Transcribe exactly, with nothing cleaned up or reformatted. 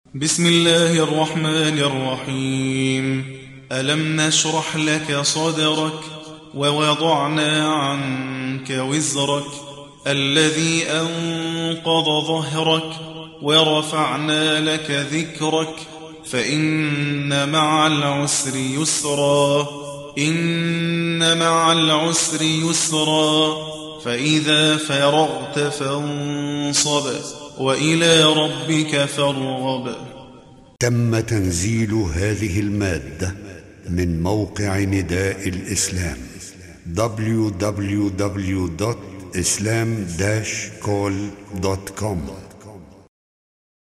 بسم الله الرحمن الرحيم. ألم نشرح لك صدرك ووضعنا عنك وزرك الذي أنقض ظهرك ورفعنا لك ذكرك فإن مع العسر يسرا إن مع العسر يسرا فإذا فرغت فانصب وإلى ربك فارغب. تم تنزيل هذه المادة من موقع نداء الإسلام دبليو دبليو دبليو دوت إسلام داش كول دوت كوم.